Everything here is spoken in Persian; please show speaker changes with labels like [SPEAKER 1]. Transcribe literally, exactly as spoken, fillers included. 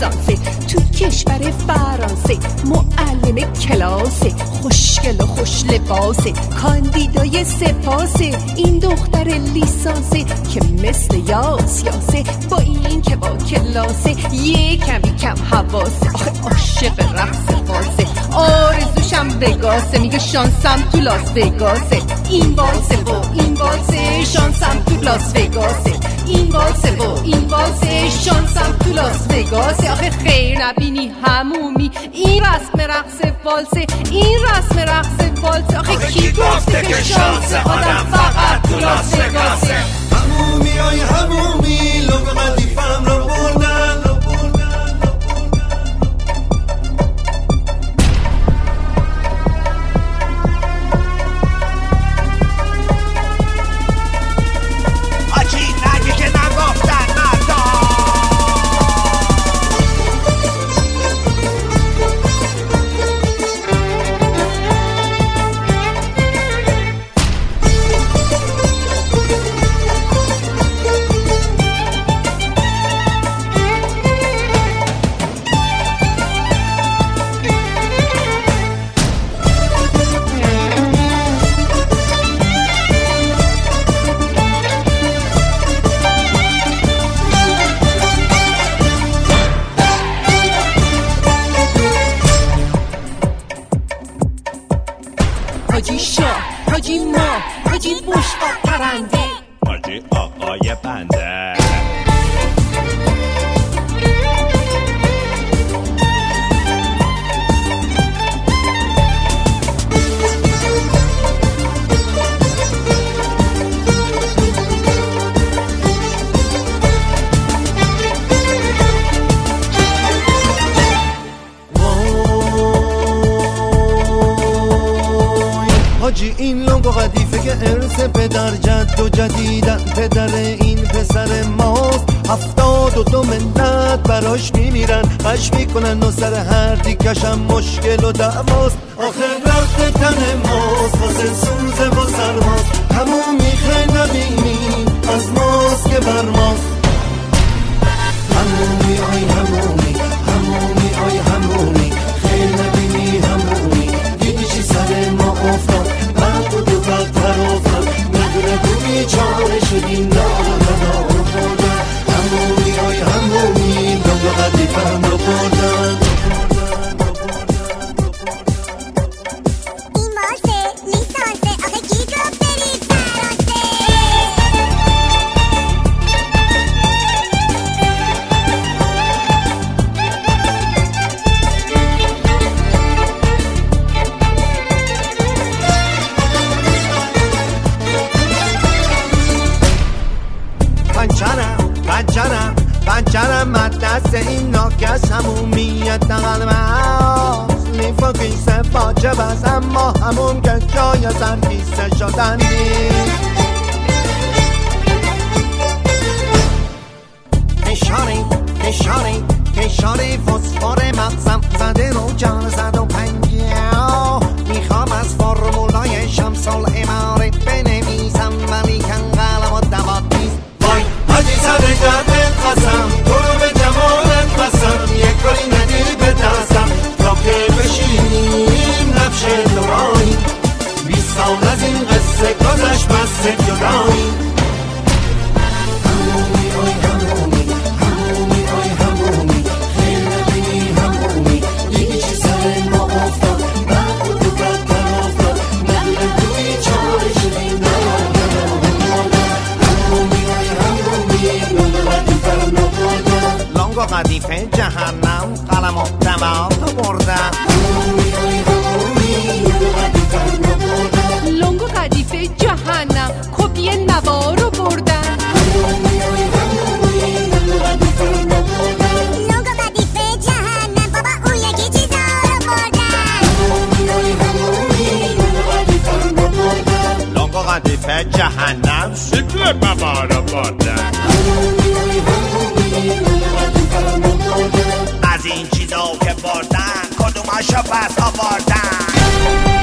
[SPEAKER 1] لیسانسه، تو کشور فرانسه معلم کلاسه، خوشگل و خوش لباسه، کاندیدای سپاسه. این دختر لیسانسه که مثل یاس یاسه، با این که با کلاسه یه کمی کم حواسه. آخه عاشق رقص والسه، آرزوشم وگاسه، میگه شانسم تو لاس وگاسه. این والسه و این والسه، شانسم تو لاس وگاسه. این والسه و این والسه، شانسم تو لاس وگاسه. آخه خیر نبینی همومی، این رسم رقص والسه، این رسم رقص والسه. آخه کی گفته که شانس آدم فقط تو لاس وگاسه؟
[SPEAKER 2] همومی آی همومی، لوگ قدیفم رو بردن.
[SPEAKER 1] حاجی شاه، حاجی ما، حاجی بشقا پرنده،
[SPEAKER 3] حاجی آقای بنده.
[SPEAKER 2] حاجی این لنگ و قدیفه که ارث پدر جد و جدیدن، پدر این پسر ماست. هفتاد و دو ملت براش میمیرن، قش میکنن و سر هر دیگشم مشکل و دعواست. آخر رفت تن ماست واسه سوزه و سرماست. همون میخه نبینی از ماست که بر ماست. همومی آی همومی، همومی آی همومی، خیل نبینی همومی، دیدی چی سر ما افتاد، بعد بود و بدتر افتاد. نگره بودی چاره شدیم دار و دار بردن. همومی آی همومی، لنگ و قدیفم رو بردن.
[SPEAKER 4] این واسه لیسانسه، آخه کی گفت بری فرانسه؟
[SPEAKER 2] پنچرم پنچرم پنچرم مدرس این ناکس همومیت نقل ماست. لیفا کیسه فاجه بز، اما همون که جای سرکیسه شدن نیست. فشاری فشاری فشاری فسفر مغزم زده رو جان زد و پنجاه. میخوام از فرمولای شمس الاماره بنویسم، ولی کن قلم و دوات نیست. وای حاجی سر گرد قسم، تو رو به جمالت بسم، یک کاری ندی به دستم تا که بشینیم نفش دورانی. بیست سال از این قصه گذشت بس جدایی. همومی آی همومی، همومی آی همومی، خیل نبینی همومی، دیگه چی سر ما افتاد، بعد بود و بدتر افتاد. ندونه توی چاره شدیم دار دار. همومی آی همومی، لنگ و قدیفم رو بردن.
[SPEAKER 5] لنگ و قدیفه جهنم، قلم و دماغ بردن.
[SPEAKER 2] همومی آی همومی، لنگ و قدیفم رو بردن.
[SPEAKER 1] لنگ و قدیفه جهنم، کپی نوارو بردن.
[SPEAKER 2] همومی آی همومی، لنگ و قدیفم رو بردن.
[SPEAKER 4] لنگ و قدیفه جهنم، بابا اون یکی چیزا رو بردن.
[SPEAKER 2] همومی آی همومی، لنگ و قدیفم رو بردن.
[SPEAKER 5] لنگ و قدیفه جهنم، سیکل بابا رو بردن.
[SPEAKER 2] همومی آی همومی، لنگ و قدیفم رو بردن.
[SPEAKER 5] از این چیزا که بردن، کدومشو پس آوردن؟